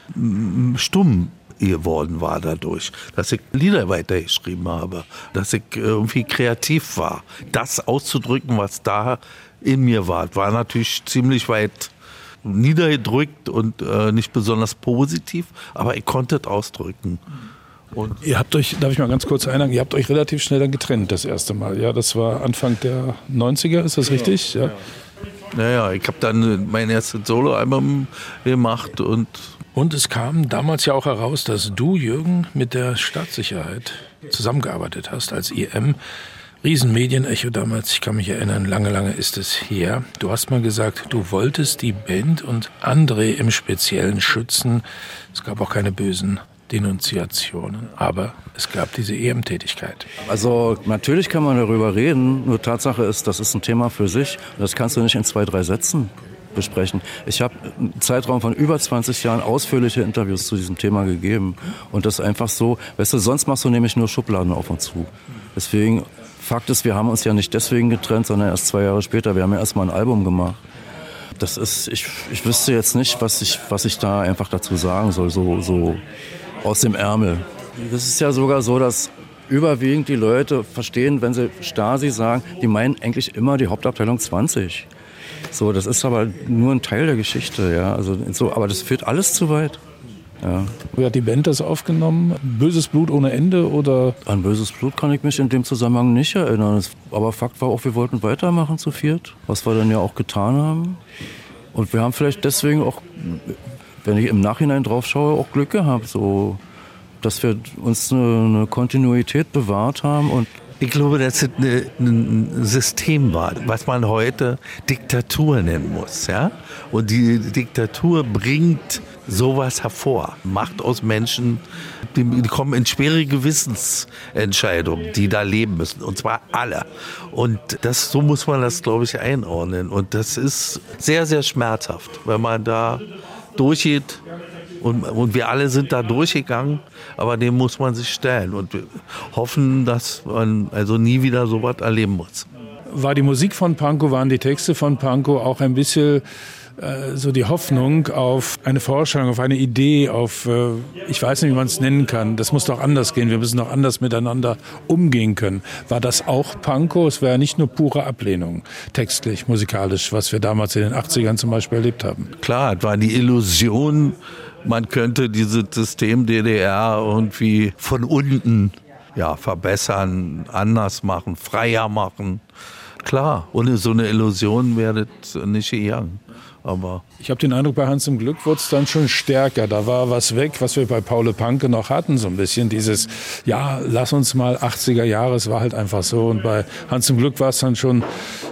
stumm geworden war dadurch, dass ich Lieder weitergeschrieben habe, dass ich irgendwie kreativ war. Das auszudrücken, was da in mir war natürlich ziemlich weit niedergedrückt und nicht besonders positiv, aber ich konnte es ausdrücken. Und ihr habt euch, darf ich mal ganz kurz einhaken, ihr habt euch relativ schnell dann getrennt das erste Mal. Ja, das war Anfang der 90er, ist das richtig? Ja. Naja, ich habe dann mein erstes Soloalbum gemacht und es kam damals ja auch heraus, dass du, Jürgen, mit der Staatssicherheit zusammengearbeitet hast als IM. Riesenmedienecho damals, ich kann mich erinnern, lange ist es her. Du hast mal gesagt, du wolltest die Band und André im Speziellen schützen. Es gab auch keine bösen Denunziationen, aber es gab diese EM-Tätigkeit. Also natürlich kann man darüber reden, nur Tatsache ist, das ist ein Thema für sich und das kannst du nicht in 2, 3 Sätzen besprechen. Ich habe einen Zeitraum von über 20 Jahren ausführliche Interviews zu diesem Thema gegeben und das ist einfach so, weißt du, sonst machst du nämlich nur Schubladen auf und zu. Deswegen, Fakt ist, wir haben uns ja nicht deswegen getrennt, sondern erst 2 Jahre später. Wir haben ja erstmal ein Album gemacht. Das ist, ich wüsste jetzt nicht, was ich da einfach dazu sagen soll, so aus dem Ärmel. Das ist ja sogar so, dass überwiegend die Leute verstehen, wenn sie Stasi sagen, die meinen eigentlich immer die Hauptabteilung 20. So, das ist aber nur ein Teil der Geschichte, ja. Also so, aber das führt alles zu weit. Ja. Wie hat die Band das aufgenommen? Böses Blut ohne Ende oder? An Böses Blut kann ich mich in dem Zusammenhang nicht erinnern. Aber Fakt war auch, wir wollten weitermachen zu viert, was wir dann ja auch getan haben. Und wir haben vielleicht deswegen auch, wenn ich im Nachhinein drauf schaue, auch Glück gehabt, so, dass wir uns eine Kontinuität bewahrt haben und ich glaube, dass es ein System war, was man heute Diktatur nennen muss. Ja? Und die Diktatur bringt sowas hervor, macht aus Menschen, die kommen in schwere Gewissensentscheidungen, die da leben müssen. Und zwar alle. Und so muss man das, glaube ich, einordnen. Und das ist sehr, sehr schmerzhaft, wenn man da durchgeht. Und wir alle sind da durchgegangen, aber dem muss man sich stellen und wir hoffen, dass man also nie wieder so was erleben muss. War die Musik von Pankow, waren die Texte von Pankow auch ein bisschen so die Hoffnung auf eine Vorstellung, auf eine Idee, auf, ich weiß nicht, wie man es nennen kann, das muss doch anders gehen, wir müssen doch anders miteinander umgehen können. War das auch Pankow? Es war ja nicht nur pure Ablehnung, textlich, musikalisch, was wir damals in den 80ern zum Beispiel erlebt haben. Klar, es war die Illusion, man könnte dieses System DDR irgendwie von unten verbessern, anders machen, freier machen. Klar, ohne so eine Illusion wäre das nicht gegangen. Aber ich habe den Eindruck, bei Hans im Glück wurde es dann schon stärker. Da war was weg, was wir bei Paul Panke noch hatten, so ein bisschen dieses, ja, lass uns mal 80er Jahre, es war halt einfach so. Und bei Hans im Glück war es dann schon,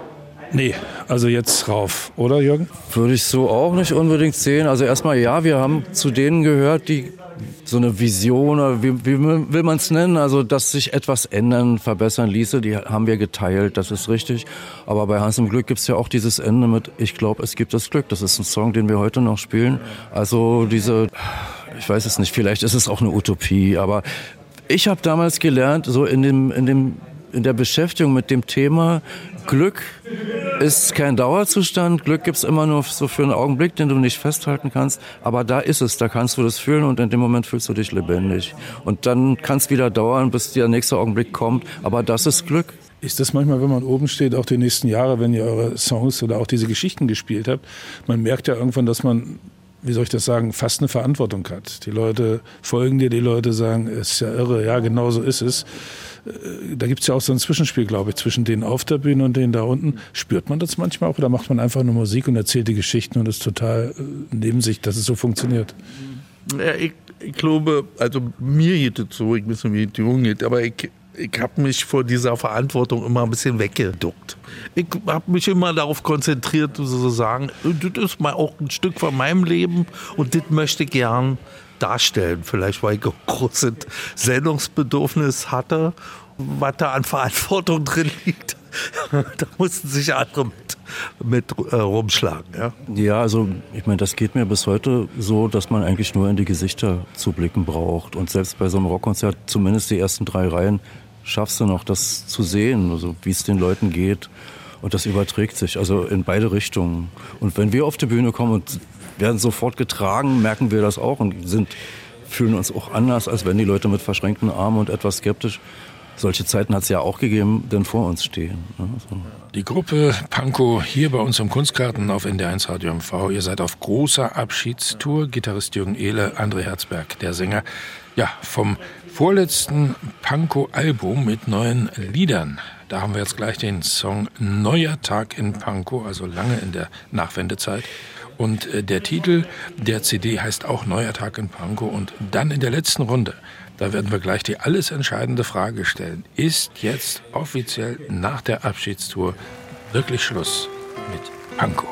nee, also jetzt rauf, oder Jürgen? Würde ich so auch nicht unbedingt sehen. Also erstmal ja, wir haben zu denen gehört, die so eine Vision, oder wie will man es nennen, also dass sich etwas ändern, verbessern ließe, die haben wir geteilt, das ist richtig. Aber bei Hans im Glück gibt es ja auch dieses Ende mit Ich glaube, es gibt das Glück. Das ist ein Song, den wir heute noch spielen. Also ich weiß es nicht, vielleicht ist es auch eine Utopie, aber ich habe damals gelernt, so in der Beschäftigung mit dem Thema, Glück ist kein Dauerzustand, Glück gibt's immer nur so für einen Augenblick, den du nicht festhalten kannst, aber da ist es, da kannst du das fühlen und in dem Moment fühlst du dich lebendig. Und dann kann es wieder dauern, bis der nächste Augenblick kommt, aber das ist Glück. Ist das manchmal, wenn man oben steht, auch die nächsten Jahre, wenn ihr eure Songs oder auch diese Geschichten gespielt habt, man merkt ja irgendwann, dass man, wie soll ich das sagen, fast eine Verantwortung hat. Die Leute folgen dir, die Leute sagen, es ist ja irre, ja, genau so ist es. Da gibt es ja auch so ein Zwischenspiel, glaube ich, zwischen denen auf der Bühne und denen da unten. Spürt man das manchmal auch oder macht man einfach nur Musik und erzählt die Geschichten und ist total neben sich, dass es so funktioniert? Ja, ich glaube, also mir geht es so, ich weiß nicht, wie es Jungen geht, aber ich habe mich vor dieser Verantwortung immer ein bisschen weggeduckt. Ich habe mich immer darauf konzentriert, sozusagen, das ist mal auch ein Stück von meinem Leben und das möchte ich gern darstellen. Vielleicht, weil ich ein großes Sendungsbedürfnis hatte, was da an Verantwortung drin liegt. Da mussten sich andere mit rumschlagen. Ja? Ja, also ich meine, das geht mir bis heute so, dass man eigentlich nur in die Gesichter zu blicken braucht. Und selbst bei so einem Rockkonzert, zumindest die ersten 3 Reihen, schaffst du noch das zu sehen, also wie es den Leuten geht. Und das überträgt sich, also in beide Richtungen. Und wenn wir auf die Bühne kommen und werden sofort getragen, merken wir das auch und fühlen uns auch anders, als wenn die Leute mit verschränkten Armen und etwas skeptisch, solche Zeiten hat es ja auch gegeben, denn vor uns stehen. Also. Die Gruppe Pankow hier bei uns im Kunstgarten auf NDR1 Radio MV. Ihr seid auf großer Abschiedstour. Gitarrist Jürgen Ehle, André Herzberg, der Sänger. Ja, vom vorletzten Pankow-Album mit neuen Liedern. Da haben wir jetzt gleich den Song Neuer Tag in Pankow, also lange in der Nachwendezeit. Und der Titel der CD heißt auch Neuer Tag in Pankow. Und dann in der letzten Runde, da werden wir gleich die alles entscheidende Frage stellen. Ist jetzt offiziell nach der Abschiedstour wirklich Schluss mit Pankow?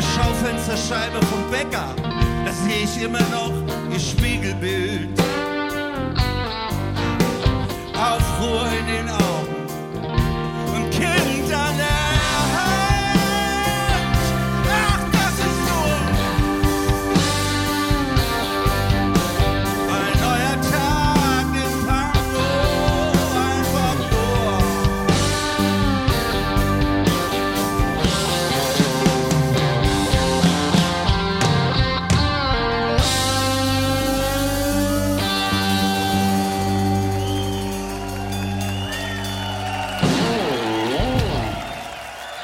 Schaufensterscheibe vom Bäcker, da sehe ich immer noch ihr Spiegelbild.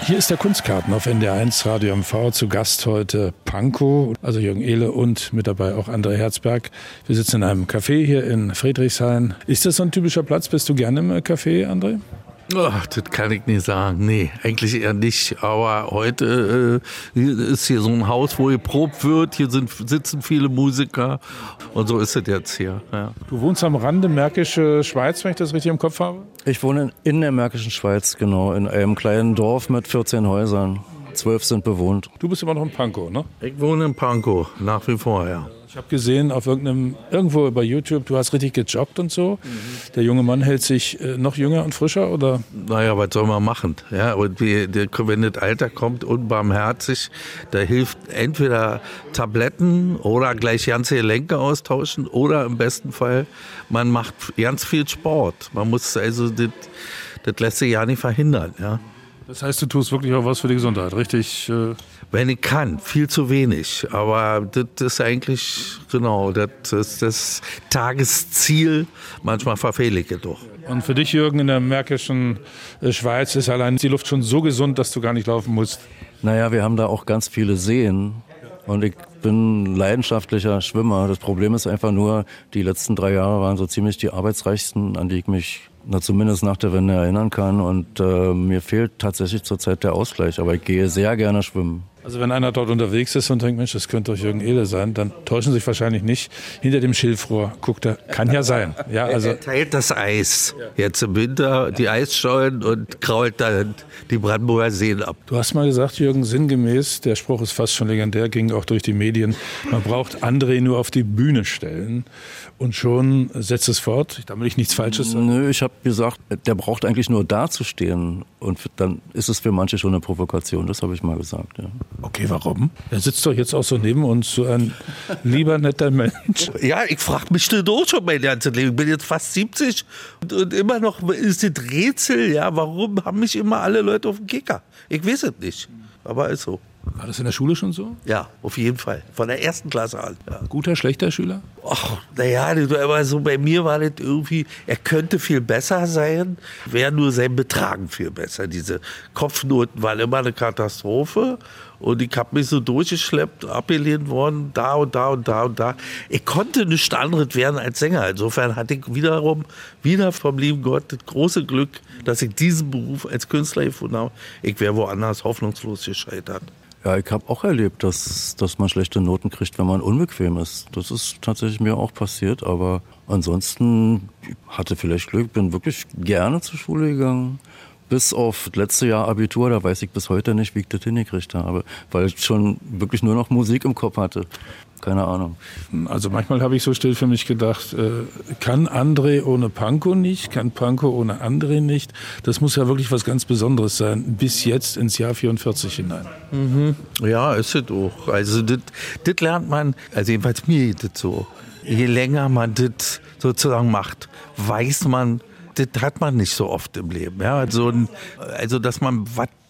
Hier ist der Kunstkarten auf NDR1 Radio MV. Zu Gast heute Pankow, also Jürgen Ehle und mit dabei auch André Herzberg. Wir sitzen in einem Café hier in Friedrichshain. Ist das so ein typischer Platz? Bist du gerne im Café, André? Ach, das kann ich nicht sagen. Nee, eigentlich eher nicht. Aber heute ist hier so ein Haus, wo geprobt wird. Hier sitzen viele Musiker. Und so ist es jetzt hier. Ja. Du wohnst am Rande Märkische Schweiz, wenn ich das richtig im Kopf habe? Ich wohne in der Märkischen Schweiz, genau, in einem kleinen Dorf mit 14 Häusern. 12 sind bewohnt. Du bist immer noch in Pankow, ne? Ich wohne in Pankow, nach wie vor, ja. Ich habe gesehen auf irgendwo bei YouTube, du hast richtig gejoggt und so. Der junge Mann hält sich noch jünger und frischer, oder? Naja, was soll man machen? Ja, und wenn das Alter kommt, unbarmherzig, da hilft entweder Tabletten oder gleich ganze Gelenke austauschen oder im besten Fall, man macht ganz viel Sport. Man muss also, das lässt sich ja nicht verhindern, ja. Das heißt, du tust wirklich auch was für die Gesundheit, richtig? Wenn ich kann, viel zu wenig. Aber das ist eigentlich, genau, das ist das Tagesziel. Manchmal verfehle ich es doch. Und für dich, Jürgen, in der Märkischen Schweiz ist allein die Luft schon so gesund, dass du gar nicht laufen musst? Naja, wir haben da auch ganz viele Seen. Und ich bin leidenschaftlicher Schwimmer. Das Problem ist einfach nur, die letzten 3 Jahre waren so ziemlich die arbeitsreichsten, an die ich mich zumindest nach der Wende erinnern kann. Und mir fehlt tatsächlich zurzeit der Ausgleich. Aber ich gehe sehr gerne schwimmen. Also wenn einer dort unterwegs ist und denkt, Mensch, das könnte doch Jürgen Ehle sein, dann täuschen sich wahrscheinlich nicht. Hinter dem Schilfrohr guckt er, kann ja sein. Ja, also er teilt das Eis. Jetzt im Winter die Eisschollen und krault dann die Brandenburger Seen ab. Du hast mal gesagt, Jürgen, sinngemäß, der Spruch ist fast schon legendär, ging auch durch die Medien, man braucht André nur auf die Bühne stellen und schon setzt es fort, damit ich nichts Falsches sage. Nö, ich habe gesagt, der braucht eigentlich nur dazustehen und dann ist es für manche schon eine Provokation, das habe ich mal gesagt, ja. Okay, warum? Er sitzt doch jetzt auch so neben uns, so ein lieber, netter Mensch. Ja, ich frage mich das auch schon mein ganzes Leben. Ich bin jetzt fast 70 und immer noch ist das Rätsel, ja, warum haben mich immer alle Leute auf dem Kicker? Ich weiß es nicht, aber ist so. War das in der Schule schon so? Ja, auf jeden Fall. Von der 1. Klasse an. Ja. Guter, schlechter Schüler? Ach, naja, aber so bei mir war das irgendwie, er könnte viel besser sein, wäre nur sein Betragen viel besser. Diese Kopfnoten waren immer eine Katastrophe. Und ich habe mich so durchgeschleppt, abgelehnt worden, da und da und da und da. Ich konnte nichts anderes werden als Sänger. Insofern hatte ich wieder vom lieben Gott das große Glück, dass ich diesen Beruf als Künstler gefunden habe. Ich wäre woanders hoffnungslos gescheitert. Ja, ich habe auch erlebt, dass man schlechte Noten kriegt, wenn man unbequem ist. Das ist tatsächlich mir auch passiert, aber ansonsten hatte vielleicht Glück, bin wirklich gerne zur Schule gegangen. Bis auf das letzte Jahr Abitur, da weiß ich bis heute nicht, wie ich das hingekriegt habe, weil ich schon wirklich nur noch Musik im Kopf hatte. Keine Ahnung. Also manchmal habe ich so still für mich gedacht, kann André ohne Pankow nicht, kann Pankow ohne André nicht. Das muss ja wirklich was ganz Besonderes sein, bis jetzt ins Jahr 44 hinein. Mhm. Ja, ist es auch. Also das lernt man, also jedenfalls mir geht das so. Je länger man das sozusagen macht, weiß man, das hat man nicht so oft im Leben. Ja? Also dass man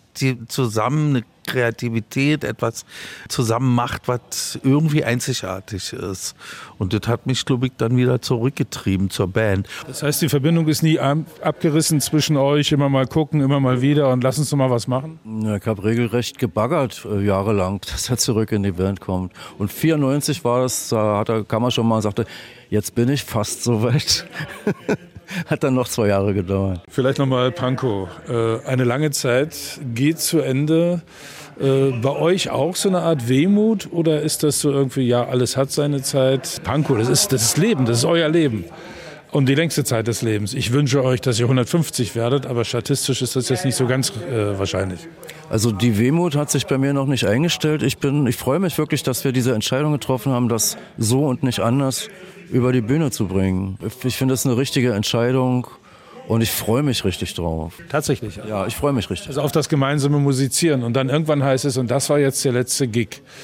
zusammen eine Kreativität, etwas zusammen macht, was irgendwie einzigartig ist. Und das hat mich, glaube ich, dann wieder zurückgetrieben zur Band. Das heißt, die Verbindung ist nie abgerissen zwischen euch, immer mal gucken, immer mal wieder und lass uns doch mal was machen? Ja, ich habe regelrecht gebaggert jahrelang, dass er zurück in die Band kommt. Und 94 war das, da kam er schon mal und sagte, jetzt bin ich fast soweit. Hat dann noch 2 Jahre gedauert. Vielleicht nochmal Pankow. Eine lange Zeit geht zu Ende. Bei euch auch so eine Art Wehmut oder ist das so irgendwie, ja, alles hat seine Zeit? Pankow, das ist Leben, das ist euer Leben. Und die längste Zeit des Lebens. Ich wünsche euch, dass ihr 150 werdet, aber statistisch ist das jetzt nicht so ganz wahrscheinlich. Also die Wehmut hat sich bei mir noch nicht eingestellt. Ich freue mich wirklich, dass wir diese Entscheidung getroffen haben, das so und nicht anders über die Bühne zu bringen. Ich finde das eine richtige Entscheidung und ich freue mich richtig drauf. Tatsächlich? Ja, ich freue mich richtig. Also auf das gemeinsame Musizieren und dann irgendwann heißt es, und das war jetzt der letzte Gig.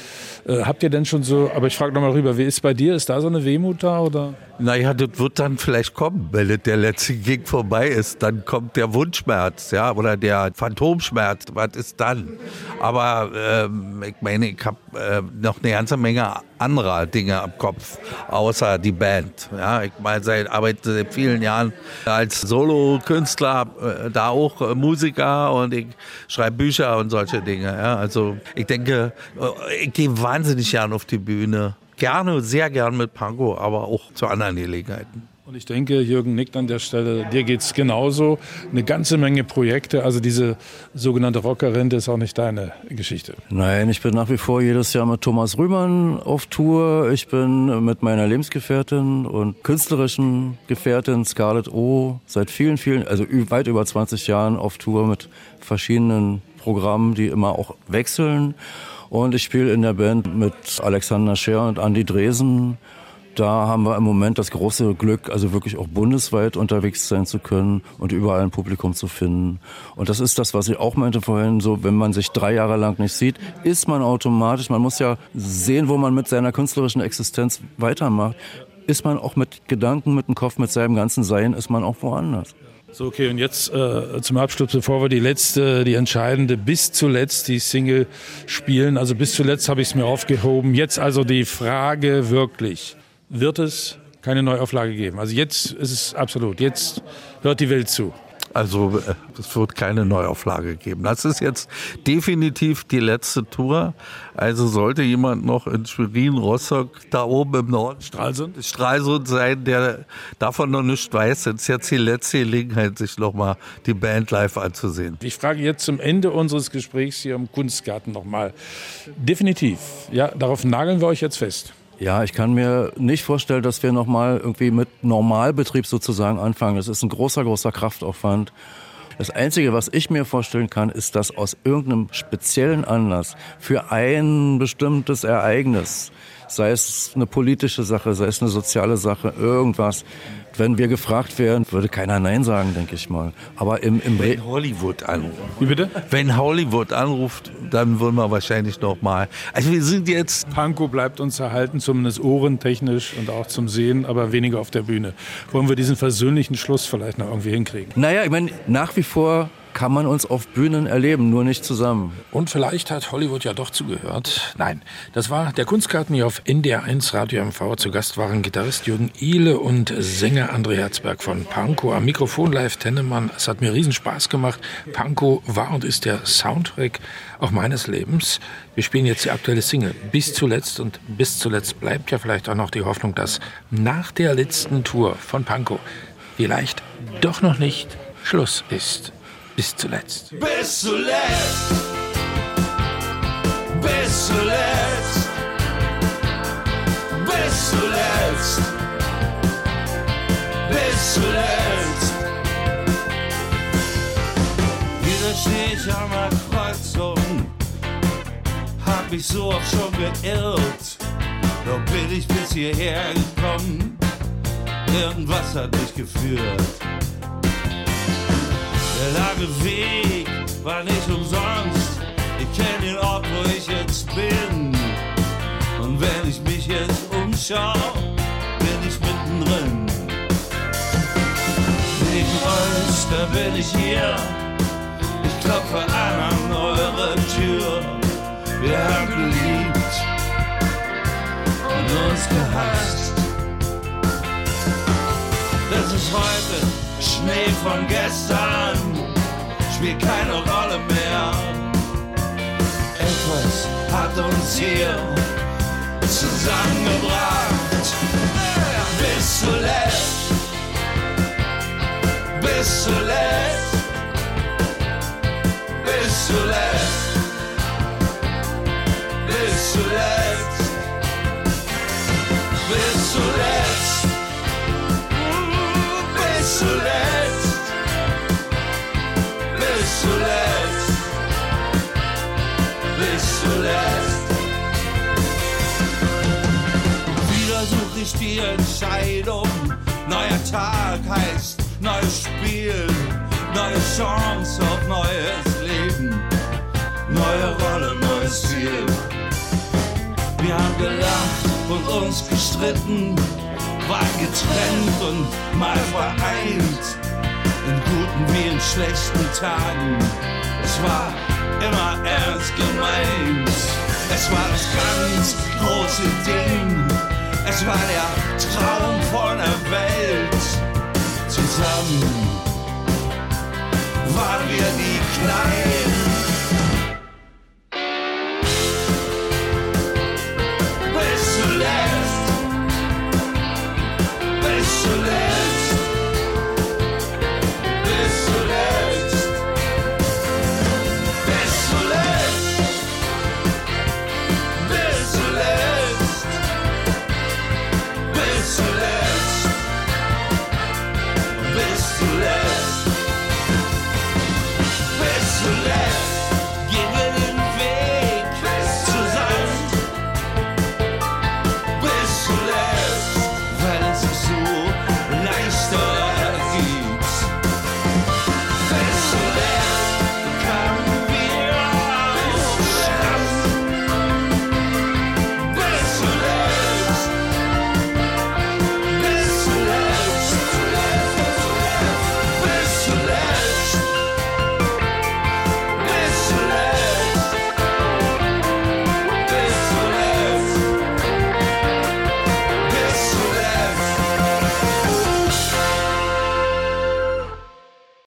Habt ihr denn schon so, aber ich frage nochmal rüber, wie ist bei dir? Ist da so eine Wehmut da? Oder? Naja, das wird dann vielleicht kommen, wenn der letzte Gig vorbei ist. Dann kommt der Wunschschmerz, ja, oder der Phantomschmerz. Was ist dann? Aber ich meine, ich habe noch eine ganze Menge anderer Dinge am Kopf, außer die Band. Ja, ich meine, arbeite seit vielen Jahren als Solo-Künstler, da auch Musiker, und ich schreibe Bücher und solche Dinge. Ja, also ich denke, ich gehe wahnsinnig gern auf die Bühne. Gerne, sehr gern mit Pankow, aber auch zu anderen Gelegenheiten. Und ich denke, Jürgen nickt an der Stelle, dir geht's genauso. Eine ganze Menge Projekte, also diese sogenannte Rockerrente ist auch nicht deine Geschichte. Nein, ich bin nach wie vor jedes Jahr mit Thomas Rühmann auf Tour. Ich bin mit meiner Lebensgefährtin und künstlerischen Gefährtin Scarlett O. seit vielen, also weit über 20 Jahren auf Tour mit verschiedenen Programmen, die immer auch wechseln. Und ich spiele in der Band mit Alexander Scher und Andi Dresen. Da haben wir im Moment das große Glück, also wirklich auch bundesweit unterwegs sein zu können und überall ein Publikum zu finden. Und das ist das, was ich auch meinte vorhin, so wenn man sich 3 Jahre lang nicht sieht, ist man automatisch, man muss ja sehen, wo man mit seiner künstlerischen Existenz weitermacht, ist man auch mit Gedanken, mit dem Kopf, mit seinem ganzen Sein, ist man auch woanders. So, okay, und jetzt zum Abschluss, bevor wir die entscheidende bis zuletzt, die Single spielen, also bis zuletzt habe ich es mir aufgehoben. Jetzt also die Frage wirklich, wird es keine Neuauflage geben? Also jetzt ist es absolut, jetzt hört die Welt zu. Also es wird keine Neuauflage geben. Das ist jetzt definitiv die letzte Tour. Also sollte jemand noch in Schwerin, Rostock, da oben im Norden, Stralsund sein, der davon noch nichts weiß, ist jetzt die letzte Gelegenheit, sich nochmal die Band live anzusehen. Ich frage jetzt zum Ende unseres Gesprächs hier im Kunstgarten nochmal. Definitiv, ja, darauf nageln wir euch jetzt fest. Ja, ich kann mir nicht vorstellen, dass wir nochmal irgendwie mit Normalbetrieb sozusagen anfangen. Das ist ein großer Kraftaufwand. Das Einzige, was ich mir vorstellen kann, ist, dass aus irgendeinem speziellen Anlass für ein bestimmtes Ereignis, sei es eine politische Sache, sei es eine soziale Sache, irgendwas, wenn wir gefragt werden, würde keiner Nein sagen, denke ich mal. Aber wenn Hollywood anruft. Wie bitte? Wenn Hollywood anruft, dann würden wir wahrscheinlich noch mal. Also wir sind jetzt. Pankow bleibt uns erhalten, zumindest ohrentechnisch und auch zum Sehen, aber weniger auf der Bühne. Wollen wir diesen versöhnlichen Schluss vielleicht noch irgendwie hinkriegen? Naja, ich meine, nach wie vor kann man uns auf Bühnen erleben, nur nicht zusammen. Und vielleicht hat Hollywood ja doch zugehört. Nein, das war der Kunstgarten hier auf NDR 1 Radio MV. Zu Gast waren Gitarrist Jürgen Ehle und Sänger André Herzberg von Pankow. Am Mikrofon live Tennemann. Es hat mir riesen Spaß gemacht. Pankow war und ist der Soundtrack auch meines Lebens. Wir spielen jetzt die aktuelle Single Bis zuletzt, und bis zuletzt bleibt ja vielleicht auch noch die Hoffnung, dass nach der letzten Tour von Pankow vielleicht doch noch nicht Schluss ist. Bis zuletzt. Bis zuletzt. Bis zuletzt. Bis zuletzt. Bis zuletzt. Wieder steh ich an der Kreuzung. Hab mich so oft schon geirrt. Doch bin ich bis hierher gekommen. Irgendwas hat mich geführt. Der lange Weg war nicht umsonst. Ich kenn den Ort, wo ich jetzt bin. Und wenn ich mich jetzt umschau, bin ich mittendrin. Wegen euch, da bin ich hier. Ich klopfe an eure Tür. Wir haben geliebt und uns gehasst. Das ist heute Schnee von gestern, spielt keine Rolle mehr. Etwas hat uns hier zusammengebracht. Bis zuletzt, bis zuletzt, bis zuletzt, bis zuletzt, bis zuletzt, bis zuletzt, bis zuletzt, bis zuletzt. Wieder such ich die Entscheidung. Neuer Tag heißt neues Spiel, neue Chance auf neues Leben, neue Rolle, neues Ziel. Wir haben gelacht und uns gestritten, waren getrennt und mal vereint, in guten wie in schlechten Tagen. Es war immer ernst gemeint. Es war das ganz große Ding. Es war der Traum von der Welt.